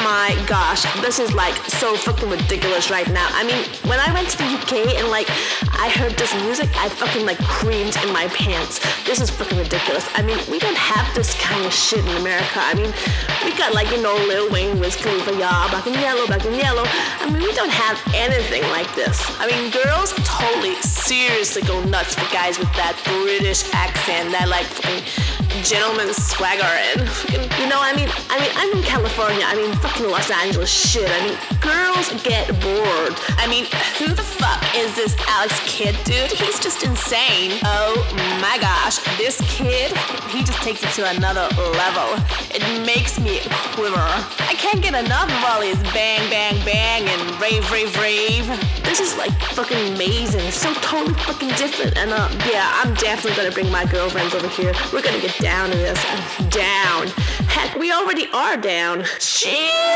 my gosh, this is like so fucking ridiculous right now. I mean, when I went to the UK and like I heard this music, I fucking like creamed in my pants. This is fucking ridiculous. I mean, we don't have this kind of shit in America. I mean, we got like, you know, Lil Wayne, Wiz Khalifa, yeah, black and yellow, black and yellow. I mean, we don't have anything like this. I mean, girls totally seriously go nuts for guys with that British accent, that like fucking gentleman swagger and fucking, you know, I mean, I'm in California, I mean, fucking Los Angeles shit. I mean, girls get bored. I mean, who the fuck is this Alex Kidd, dude? He's just insane. Oh my gosh, this kid, he just takes it to another level. It makes me quiver. I can't get enough of all his bang, bang, bang and rave, rave, rave. This is like fucking amazing. It's so totally fucking different. And yeah, I'm definitely gonna bring my girlfriends over here. We're gonna get down to this. Down. Heck, we already are down. Shit.